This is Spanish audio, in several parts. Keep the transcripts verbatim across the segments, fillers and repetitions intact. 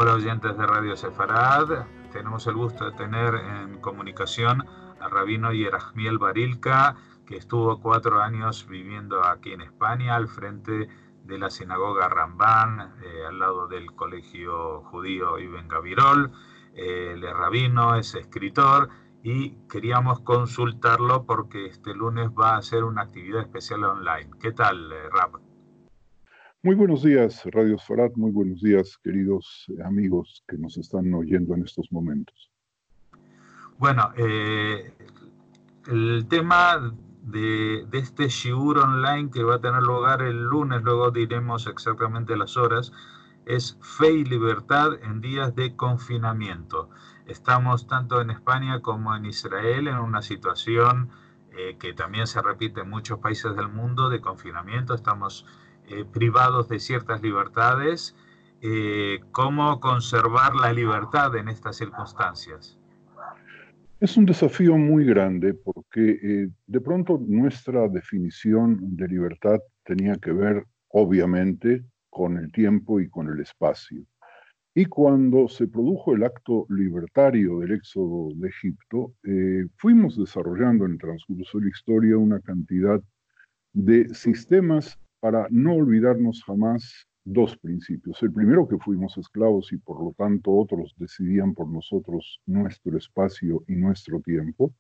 Hola oyentes de Radio Sefarad, tenemos el gusto de tener en comunicación al rabino Yerahmiel Barilka, que estuvo cuatro años viviendo aquí en España al frente de la sinagoga Rambán, eh, al lado del colegio judío Ibn Gabirol. Eh, él es rabino, es escritor y queríamos consultarlo porque este lunes va a hacer una actividad especial online. ¿Qué tal, eh, Rab? Muy buenos días, Radio Sefarad, muy buenos días, queridos amigos que nos están oyendo en estos momentos. Bueno, eh, el tema de, de este shiur online que va a tener lugar el lunes, luego diremos exactamente las horas, es Fe y Libertad en días de confinamiento. Estamos tanto en España como en Israel en una situación eh, que también se repite en muchos países del mundo de confinamiento. Estamos eh, privados de ciertas libertades. Eh, ¿Cómo conservar la libertad en estas circunstancias? Es un desafío muy grande porque eh, de pronto nuestra definición de libertad tenía que ver, obviamente, con el tiempo y con el espacio. Y cuando se produjo el acto libertario del éxodo de Egipto, eh, fuimos desarrollando en el transcurso de la historia una cantidad de sistemas para no olvidarnos jamás dos principios. El primero, que fuimos esclavos y por lo tanto otros decidían por nosotros nuestro espacio y nuestro tiempo.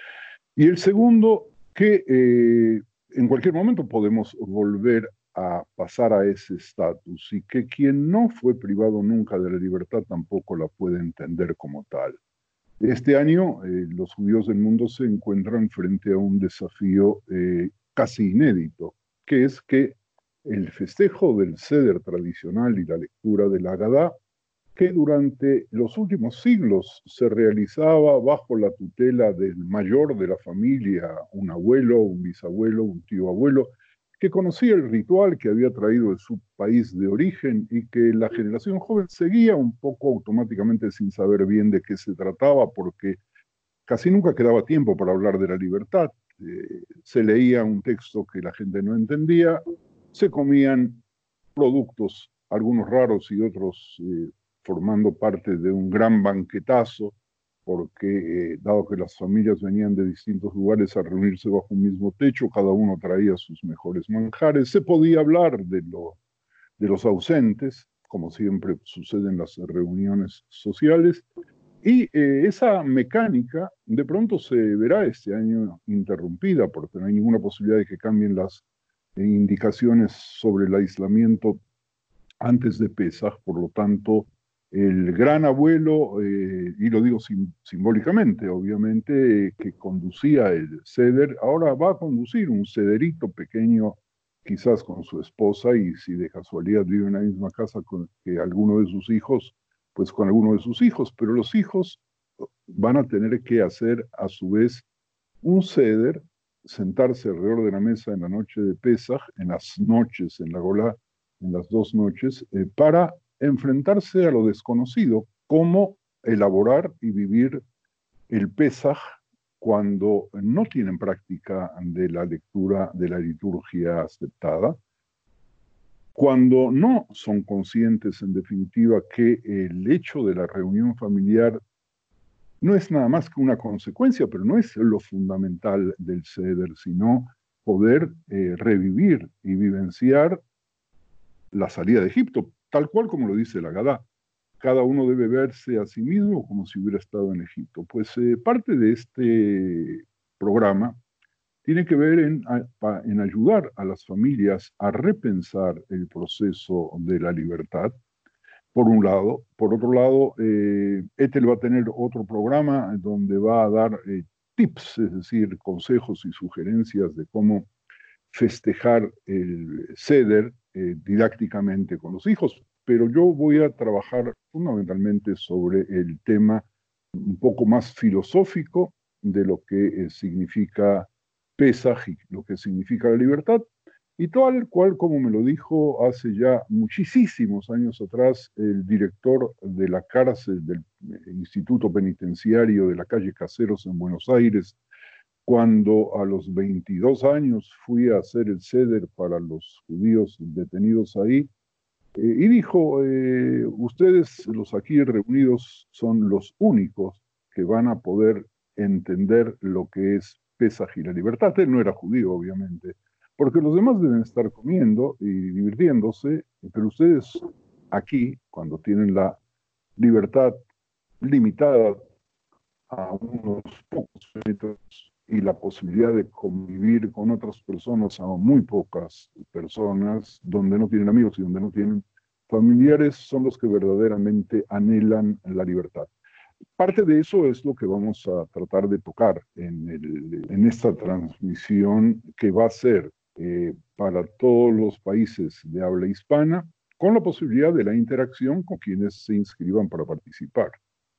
Y el segundo, que eh, en cualquier momento podemos volver a pasar a ese estatus y que quien no fue privado nunca de la libertad tampoco la puede entender como tal. Este año eh, los judíos del mundo se encuentran frente a un desafío eh, casi inédito, que es que el festejo del Seder tradicional y la lectura de la Agadá, que durante los últimos siglos se realizaba bajo la tutela del mayor de la familia, un abuelo, un bisabuelo, un tío abuelo, que conocía el ritual que había traído de su país de origen y que la generación joven seguía un poco automáticamente sin saber bien de qué se trataba, porque casi nunca quedaba tiempo para hablar de la libertad. Eh, se leía un texto que la gente no entendía, se comían productos, algunos raros y otros eh, formando parte de un gran banquetazo, porque eh, dado que las familias venían de distintos lugares a reunirse bajo un mismo techo, cada uno traía sus mejores manjares, se podía hablar de, lo, de los ausentes, como siempre sucede en las reuniones sociales, y eh, esa mecánica de pronto se verá este año interrumpida, porque no hay ninguna posibilidad de que cambien las eh, indicaciones sobre el aislamiento antes de Pesaj. Por lo tanto, el gran abuelo, eh, y lo digo sim simbólicamente, obviamente, eh, que conducía el Seder, ahora va a conducir un Sederito pequeño, quizás con su esposa, y si de casualidad vive en la misma casa con que alguno de sus hijos, pues con alguno de sus hijos, pero los hijos van a tener que hacer a su vez un Seder, sentarse alrededor de la mesa en la noche de Pesaj, en las noches, en la Golá, en las dos noches, eh, para enfrentarse a lo desconocido, cómo elaborar y vivir el Pesaj cuando no tienen práctica de la lectura de la liturgia aceptada, cuando no son conscientes, en definitiva, que el hecho de la reunión familiar no es nada más que una consecuencia, pero no es lo fundamental del Seder, sino poder eh, revivir y vivenciar la salida de Egipto, tal cual como lo dice la Agadá. Cada uno debe verse a sí mismo como si hubiera estado en Egipto. Pues eh, parte de este programa tiene que ver en, en ayudar a las familias a repensar el proceso de la libertad, por un lado. Por otro lado, eh, Ethel va a tener otro programa donde va a dar eh, tips, es decir, consejos y sugerencias de cómo festejar el Seder eh, didácticamente con los hijos, pero yo voy a trabajar fundamentalmente sobre el tema un poco más filosófico de lo que eh, significa Pesaj y lo que significa la libertad, y tal cual como me lo dijo hace ya muchísimos años atrás el director de la cárcel del Instituto Penitenciario de la calle Caseros en Buenos Aires, cuando a los veintidós años fui a hacer el Seder para los judíos detenidos ahí, Eh, y dijo, eh, ustedes, los aquí reunidos, son los únicos que van a poder entender lo que es Pesaj y la libertad. Él no era judío, obviamente, porque los demás deben estar comiendo y divirtiéndose, pero ustedes aquí, cuando tienen la libertad limitada a unos pocos metros y la posibilidad de convivir con otras personas a muy pocas personas, donde no tienen amigos y donde no tienen familiares, son los que verdaderamente anhelan la libertad. Parte de eso es lo que vamos a tratar de tocar en, el, en esta transmisión que va a ser eh, para todos los países de habla hispana, con la posibilidad de la interacción con quienes se inscriban para participar.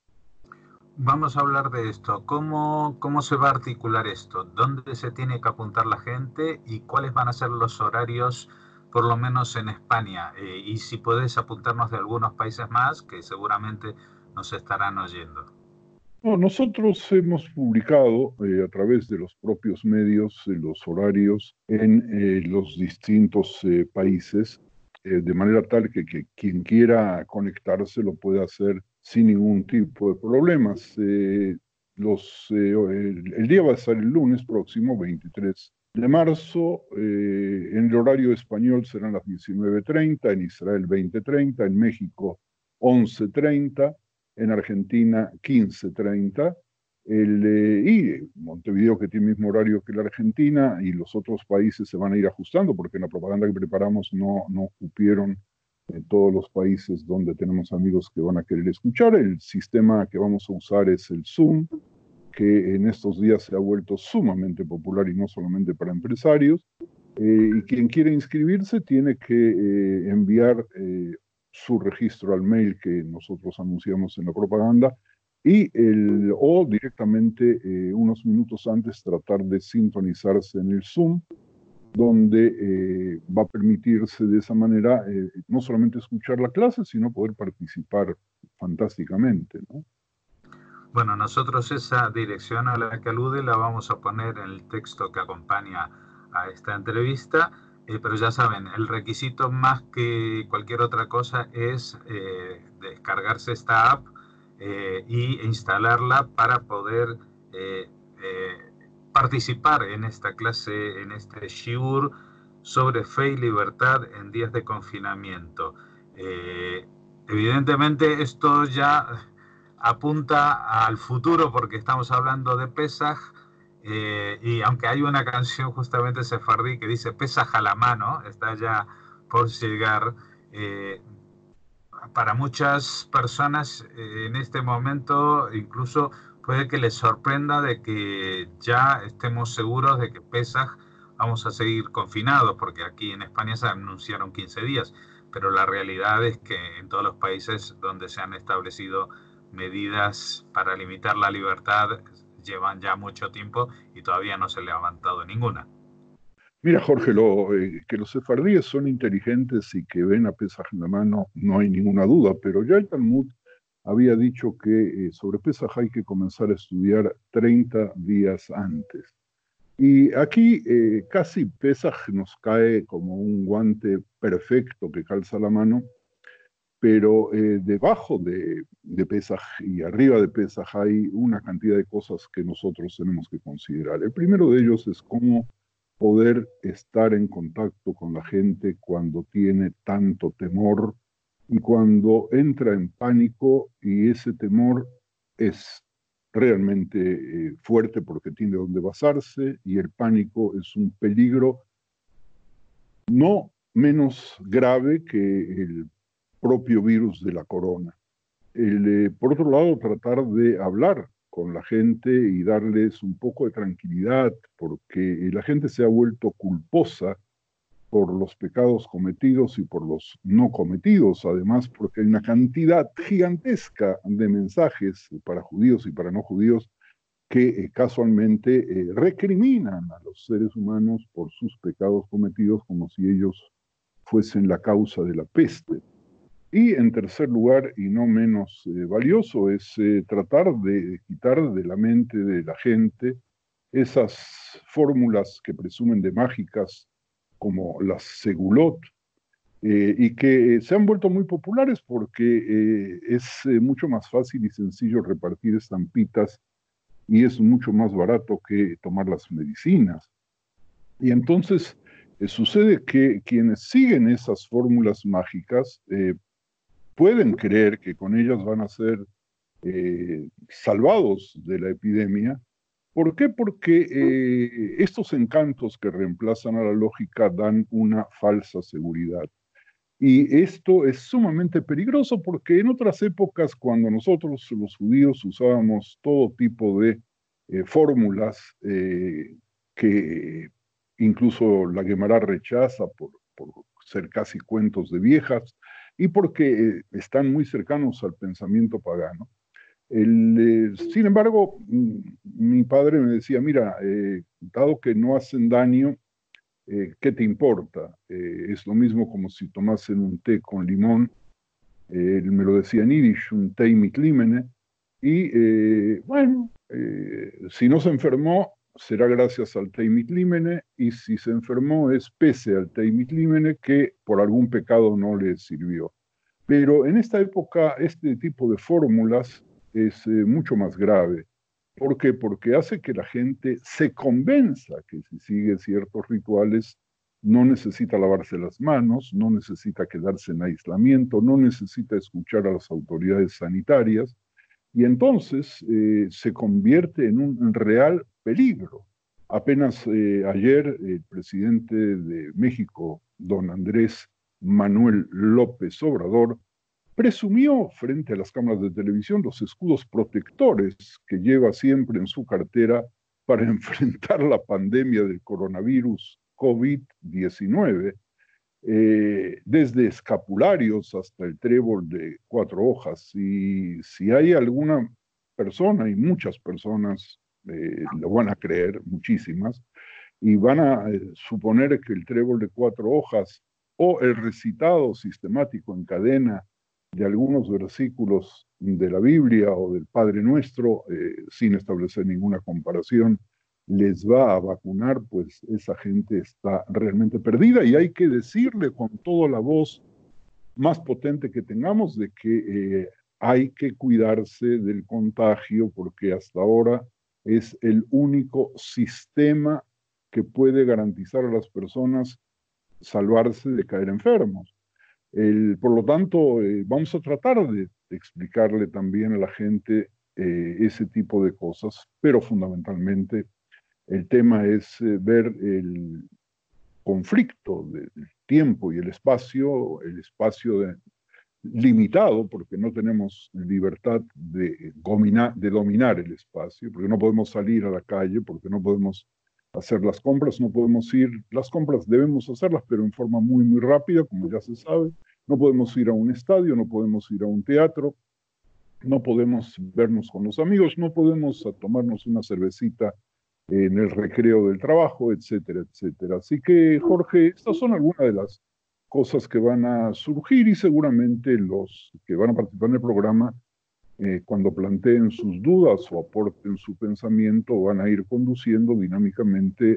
Vamos a hablar de esto. ¿Cómo, cómo se va a articular esto? ¿Dónde se tiene que apuntar la gente? ¿Y cuáles van a ser los horarios, por lo menos en España? Eh, y si puedes apuntarnos de algunos países más que seguramente nos estarán oyendo. No, nosotros hemos publicado eh, a través de los propios medios eh, los horarios en eh, los distintos eh, países, eh, de manera tal que, que quien quiera conectarse lo pueda hacer sin ningún tipo de problemas. Eh, los, eh, el, el día va a ser el lunes próximo, veintitrés de marzo. Eh, en el horario español serán las diecinueve treinta, en Israel veinte treinta, en México once treinta, en Argentina quince treinta, el, eh, y Montevideo, que tiene el mismo horario que la Argentina, y los otros países se van a ir ajustando, porque en la propaganda que preparamos no, no cupieron en todos los países donde tenemos amigos que van a querer escuchar. El sistema que vamos a usar es el Zoom, que en estos días se ha vuelto sumamente popular y no solamente para empresarios. Eh, y quien quiere inscribirse tiene que eh, enviar eh, su registro al mail que nosotros anunciamos en la propaganda y el, o directamente eh, unos minutos antes tratar de sintonizarse en el Zoom, donde eh, va a permitirse de esa manera eh, no solamente escuchar la clase, sino poder participar fantásticamente, ¿no? Bueno, nosotros esa dirección a la que alude la vamos a poner en el texto que acompaña a esta entrevista, eh, pero ya saben, el requisito más que cualquier otra cosa es eh, descargarse esta app eh, y instalarla para poder eh, eh, participar en esta clase, en este shiur sobre fe y libertad en días de confinamiento. Eh, evidentemente esto ya apunta al futuro porque estamos hablando de Pesaj, eh, y aunque hay una canción justamente sefardí que dice Pesaj a la mano, está ya por llegar, eh, para muchas personas eh, en este momento incluso puede que les sorprenda de que ya estemos seguros de que Pesaj vamos a seguir confinados, porque aquí en España se anunciaron quince días, pero la realidad es que en todos los países donde se han establecido medidas para limitar la libertad llevan ya mucho tiempo y todavía no se le ha levantado ninguna. Mira, Jorge, lo, eh, que los sefardíes son inteligentes y que ven a Pesaj en la mano, no hay ninguna duda, pero ya el Talmud había dicho que eh, sobre Pesaj hay que comenzar a estudiar treinta días antes. Y aquí eh, casi Pesaj nos cae como un guante perfecto que calza la mano, pero eh, debajo de, de Pesaj y arriba de Pesaj hay una cantidad de cosas que nosotros tenemos que considerar. El primero de ellos es cómo poder estar en contacto con la gente cuando tiene tanto temor y cuando entra en pánico, y ese temor es realmente eh, fuerte porque tiene donde basarse, y el pánico es un peligro no menos grave que el propio virus de la corona. El, eh, por otro lado, tratar de hablar con la gente y darles un poco de tranquilidad, porque la gente se ha vuelto culposa por los pecados cometidos y por los no cometidos, además porque hay una cantidad gigantesca de mensajes para judíos y para no judíos que eh, casualmente eh, recriminan a los seres humanos por sus pecados cometidos como si ellos fuesen la causa de la peste. Y en tercer lugar, y no menos eh, valioso, es eh, tratar de quitar de la mente de la gente esas fórmulas que presumen de mágicas como las segulot, eh, y que se han vuelto muy populares porque eh, es eh, mucho más fácil y sencillo repartir estampitas y es mucho más barato que tomar las medicinas. Y entonces eh, sucede que quienes siguen esas fórmulas mágicas eh, pueden creer que con ellas van a ser eh, salvados de la epidemia. ¿Por qué? Porque eh, estos encantos que reemplazan a la lógica dan una falsa seguridad. Y esto es sumamente peligroso porque en otras épocas, cuando nosotros los judíos usábamos todo tipo de eh, fórmulas eh, que incluso la Guemará rechaza por, por ser casi cuentos de viejas y porque eh, están muy cercanos al pensamiento pagano. El, eh, sin embargo, mm, mi padre me decía, mira, eh, dado que no hacen daño, eh, ¿qué te importa? Eh, es lo mismo como si tomasen un té con limón, eh, él me lo decía en yiddish, un té mit limene, y eh, bueno, eh, si no se enfermó, será gracias al té mit limene, y si se enfermó es pese al té mit limene que por algún pecado no le sirvió. Pero en esta época este tipo de fórmulas es eh, mucho más grave. ¿Por qué? Porque hace que la gente se convenza que si sigue ciertos rituales no necesita lavarse las manos, no necesita quedarse en aislamiento, no necesita escuchar a las autoridades sanitarias y entonces eh, se convierte en un real peligro. Apenas eh, ayer el presidente de México, don Andrés Manuel López Obrador, presumió frente a las cámaras de televisión los escudos protectores que lleva siempre en su cartera para enfrentar la pandemia del coronavirus COVID diecinueve, eh, desde escapularios hasta el trébol de cuatro hojas. Y si hay alguna persona, y muchas personas eh, lo van a creer, muchísimas, y van a eh, suponer que el trébol de cuatro hojas o el recitado sistemático en cadena de algunos versículos de la Biblia o del Padre Nuestro, eh, sin establecer ninguna comparación, les va a vacunar, pues esa gente está realmente perdida y hay que decirle con toda la voz más potente que tengamos de que eh, hay que cuidarse del contagio porque hasta ahora es el único sistema que puede garantizar a las personas salvarse de caer enfermos. El, por lo tanto, eh, vamos a tratar de, de, explicarle también a la gente eh, ese tipo de cosas, pero fundamentalmente el tema es eh, ver el conflicto del tiempo y el espacio, el espacio de, limitado, porque no tenemos libertad de dominar, de dominar el espacio, porque no podemos salir a la calle, porque no podemos hacer las compras, no podemos ir, las compras debemos hacerlas, pero en forma muy, muy rápida, como ya se sabe. No podemos ir a un estadio, no podemos ir a un teatro, no podemos vernos con los amigos, no podemos tomarnos una cervecita en el recreo del trabajo, etcétera, etcétera. Así que, Jorge, estas son algunas de las cosas que van a surgir y seguramente los que van a participar en el programa, eh, cuando planteen sus dudas o aporten su pensamiento, van a ir conduciendo dinámicamente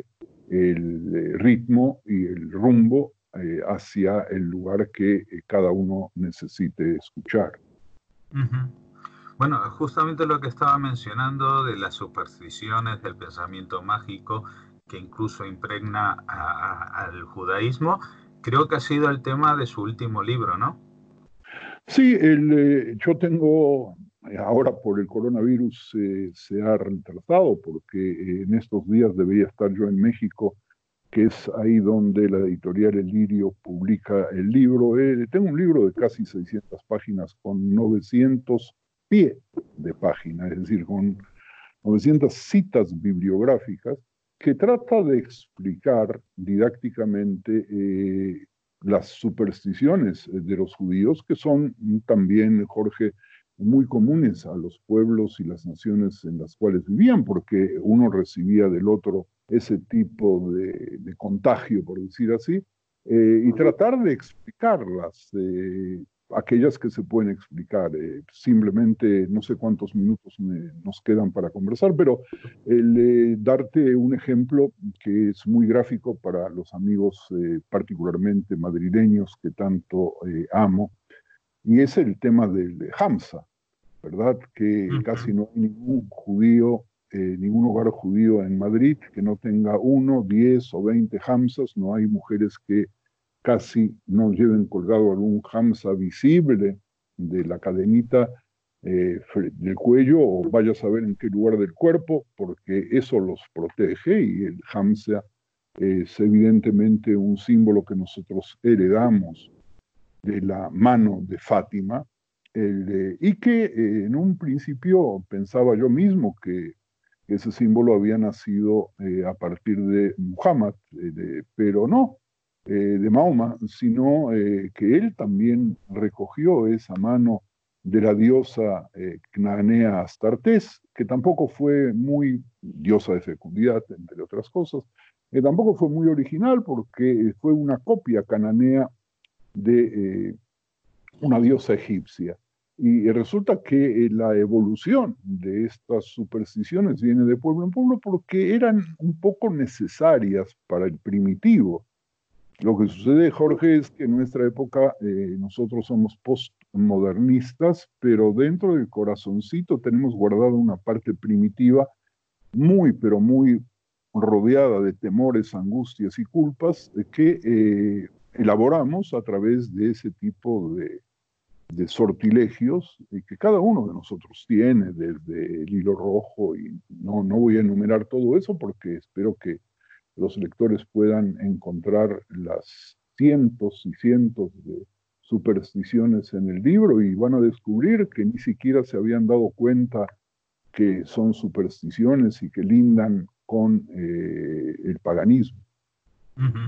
el eh, ritmo y el rumbo eh, hacia el lugar que eh, cada uno necesite escuchar. Uh-huh. Bueno, justamente lo que estaba mencionando de las supersticiones, del pensamiento mágico que incluso impregna a, a, al judaísmo, creo que ha sido el tema de su último libro, ¿no? Sí, el, eh, yo tengo, ahora por el coronavirus eh, se ha retrasado porque eh, en estos días debería estar yo en México, que es ahí donde la editorial El Lirio publica el libro. Eh, tengo un libro de casi seiscientas páginas con novecientos pie de página, es decir, con novecientas citas bibliográficas, que trata de explicar didácticamente eh, las supersticiones de los judíos, que son también, Jorge, muy comunes a los pueblos y las naciones en las cuales vivían, porque uno recibía del otro ese tipo de, de contagio, por decir así, eh, y tratar de explicarlas. Eh, aquellas que se pueden explicar. Eh, simplemente no sé cuántos minutos me, nos quedan para conversar, pero el, eh, darte un ejemplo que es muy gráfico para los amigos eh, particularmente madrileños que tanto eh, amo, y es el tema del de Hamza, ¿verdad? Que Uh-huh. casi no hay ningún judío, eh, ningún hogar judío en Madrid que no tenga uno, diez o veinte Hamzas. No hay mujeres que casi no lleven colgado algún Hamza visible de la cadenita eh, del cuello, o vaya a saber en qué lugar del cuerpo, porque eso los protege, y el Hamza es evidentemente un símbolo que nosotros heredamos de la mano de Fátima, el, eh, y que eh, en un principio pensaba yo mismo que ese símbolo había nacido eh, a partir de Muhammad, eh, de, pero no, eh, de Mahoma, sino eh, que él también recogió esa mano de la diosa eh, canaanea Astartés, que tampoco fue muy diosa de fecundidad, entre otras cosas, que tampoco fue muy original porque fue una copia cananea de eh, una diosa egipcia. Y resulta que eh, la evolución de estas supersticiones viene de pueblo en pueblo porque eran un poco necesarias para el primitivo. Lo que sucede, Jorge, es que en nuestra época eh, nosotros somos postmodernistas, pero dentro del corazoncito tenemos guardada una parte primitiva muy, pero muy rodeada de temores, angustias y culpas eh, que eh, elaboramos a través de ese tipo de, de sortilegios y que cada uno de nosotros tiene, desde el hilo rojo, y no, no voy a enumerar todo eso porque espero que los lectores puedan encontrar las cientos y cientos de supersticiones en el libro, y van a descubrir que ni siquiera se habían dado cuenta que son supersticiones y que lindan con eh, el paganismo. Uh-huh.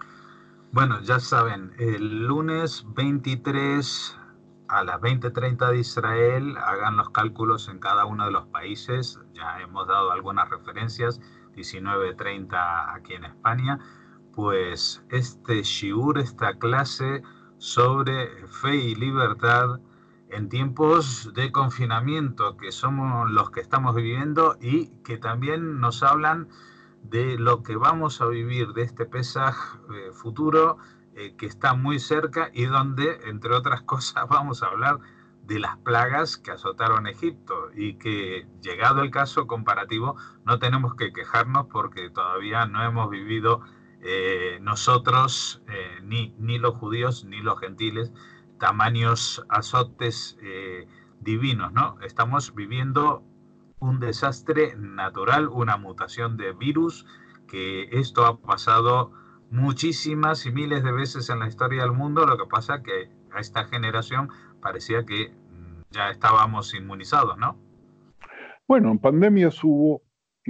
Bueno, ya saben, el lunes veintitrés a las veinte treinta de Israel, hagan los cálculos en cada uno de los países, ya hemos dado algunas referencias, diecinueve treinta aquí en España, pues este shiur, esta clase sobre fe y libertad en tiempos de confinamiento que somos los que estamos viviendo, y que también nos hablan de lo que vamos a vivir de este Pesaj eh, futuro, eh, que está muy cerca, y donde, entre otras cosas, vamos a hablar de las plagas que azotaron Egipto, y que, llegado el caso comparativo, no tenemos que quejarnos porque todavía no hemos vivido eh, nosotros, eh, ni, ni los judíos ni los gentiles, tamaños azotes eh, divinos, ¿no? Estamos viviendo un desastre natural, una mutación de virus, que esto ha pasado muchísimas y miles de veces en la historia del mundo. Lo que pasa que a esta generación parecía que ya estábamos inmunizados, ¿no? Bueno, en pandemias hubo,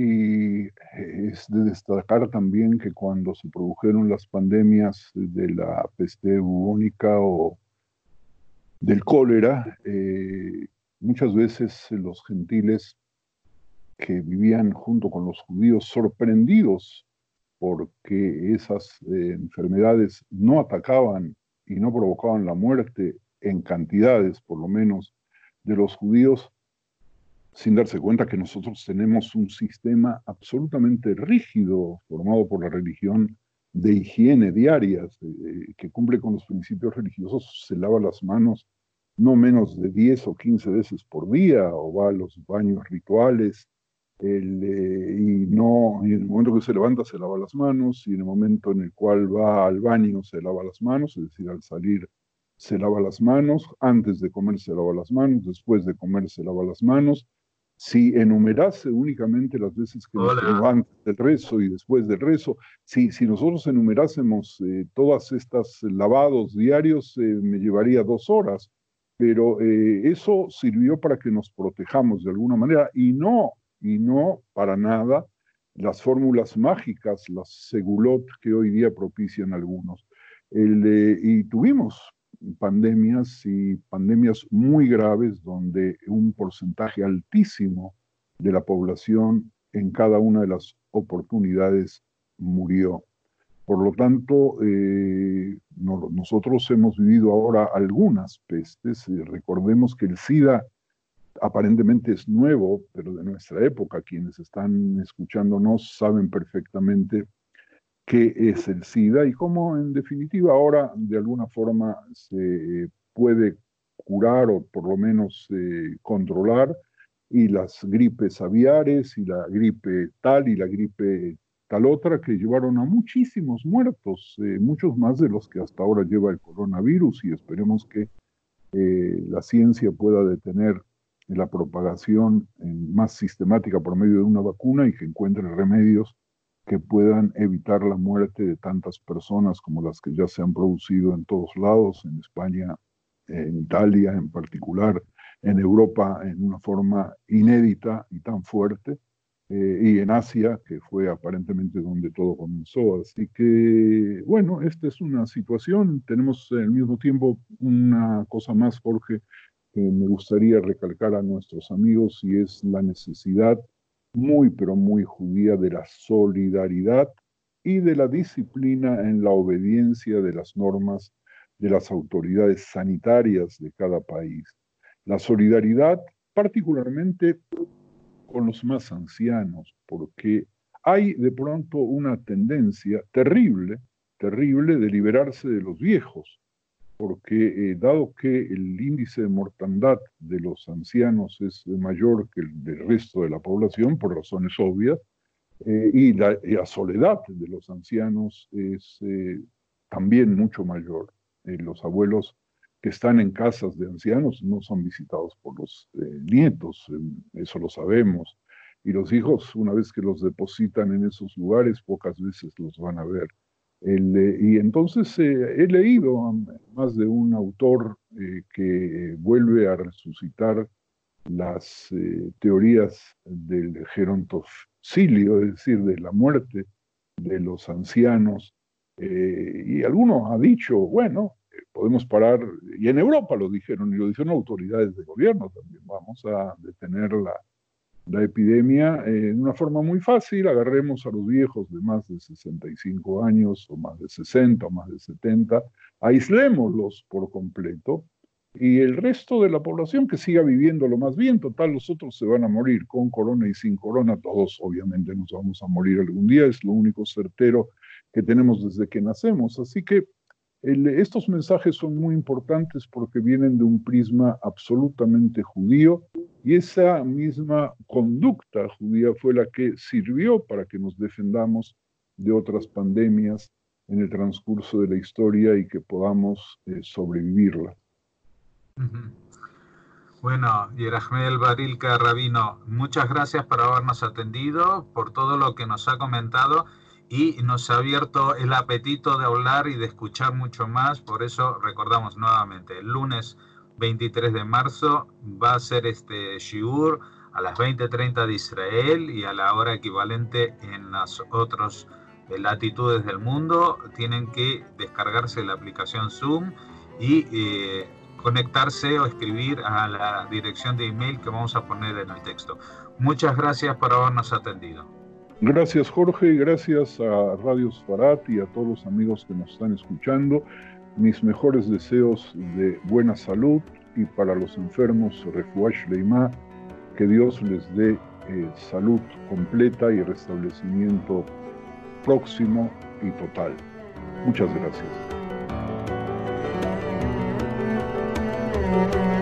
y es de destacar también que cuando se produjeron las pandemias de la peste bubónica o del cólera, eh, muchas veces los gentiles que vivían junto con los judíos, sorprendidos porque esas eh, enfermedades no atacaban y no provocaban la muerte en cantidades, por lo menos, de los judíos, sin darse cuenta que nosotros tenemos un sistema absolutamente rígido formado por la religión de higiene diarias, eh, que cumple con los principios religiosos. Se lava las manos no menos de diez o quince veces por día, o va a los baños rituales, el, eh, y no, y en el momento que se levanta se lava las manos, y en el momento en el cual va al baño se lava las manos, es decir, al salir se lava las manos, antes de comer se lava las manos, después de comer se lava las manos. Si enumerase únicamente las veces que Hola. nos antes del rezo y después del rezo, si, si nosotros enumerásemos eh, todas estas lavados diarios, eh, me llevaría dos horas, pero eh, eso sirvió para que nos protejamos de alguna manera, y no, y no para nada las fórmulas mágicas, las segulot que hoy día propician algunos. El, eh, y tuvimos pandemias, y pandemias muy graves, donde un porcentaje altísimo de la población en cada una de las oportunidades murió. Por lo tanto, eh, no, nosotros hemos vivido ahora algunas pestes. Eh, recordemos que el SIDA aparentemente es nuevo, pero de nuestra época. Quienes están escuchándonos saben perfectamente qué es el SIDA y cómo, en definitiva, ahora de alguna forma se puede curar o por lo menos eh, controlar, y las gripes aviares y la gripe tal y la gripe tal otra, que llevaron a muchísimos muertos, eh, muchos más de los que hasta ahora lleva el coronavirus, y esperemos que eh, la ciencia pueda detener la propagación en más sistemática por medio de una vacuna y que encuentre remedios que puedan evitar la muerte de tantas personas como las que ya se han producido en todos lados, en España, en Italia en particular, en Europa en una forma inédita y tan fuerte, eh, y en Asia, que fue aparentemente donde todo comenzó. Así que, bueno, esta es una situación. Tenemos al mismo tiempo una cosa más, Jorge, que me gustaría recalcar a nuestros amigos, y es la necesidad muy, pero muy judía de la solidaridad y de la disciplina en la obediencia de las normas de las autoridades sanitarias de cada país. La solidaridad particularmente con los más ancianos, porque hay de pronto una tendencia terrible, terrible de liberarse de los viejos, porque eh, dado que el índice de mortandad de los ancianos es mayor que el del resto de la población, por razones obvias, eh, y, la, y la soledad de los ancianos es eh, también mucho mayor. Eh, los abuelos que están en casas de ancianos no son visitados por los eh, nietos, eh, eso lo sabemos, y los hijos, una vez que los depositan en esos lugares, pocas veces los van a ver. El, eh, y entonces eh, he leído a más de un autor eh, que vuelve a resucitar las eh, teorías del gerontocilio, es decir, de la muerte de los ancianos, eh, y alguno ha dicho, bueno, eh, podemos parar, y en Europa lo dijeron, y lo dijeron autoridades de gobierno también, vamos a detener la, la epidemia eh, de una forma muy fácil. Agarremos a los viejos de más de sesenta y cinco años, o más de sesenta, o más de setenta, aislémoslos por completo, y el resto de la población que siga viviendo lo más bien. Total, los otros se van a morir con corona y sin corona, todos obviamente nos vamos a morir algún día, es lo único certero que tenemos desde que nacemos. Así que el, estos mensajes son muy importantes porque vienen de un prisma absolutamente judío, y esa misma conducta judía fue la que sirvió para que nos defendamos de otras pandemias en el transcurso de la historia y que podamos eh, sobrevivirla. Uh-huh. Bueno, Yerahmeel Barilka, rabino, muchas gracias por habernos atendido, por todo lo que nos ha comentado, y nos ha abierto el apetito de hablar y de escuchar mucho más. Por eso recordamos nuevamente, el lunes veintitrés de marzo va a ser este shiur a las veinte treinta de Israel y a la hora equivalente en las otras latitudes del mundo. Tienen que descargarse la aplicación Zoom y eh, conectarse o escribir a la dirección de email que vamos a poner en el texto. Muchas gracias por habernos atendido. Gracias, Jorge, y gracias a Radio Sfarat y a todos los amigos que nos están escuchando. Mis mejores deseos de buena salud, y para los enfermos, Refuah Shleimá, que Dios les dé eh, salud completa y restablecimiento próximo y total. Muchas gracias.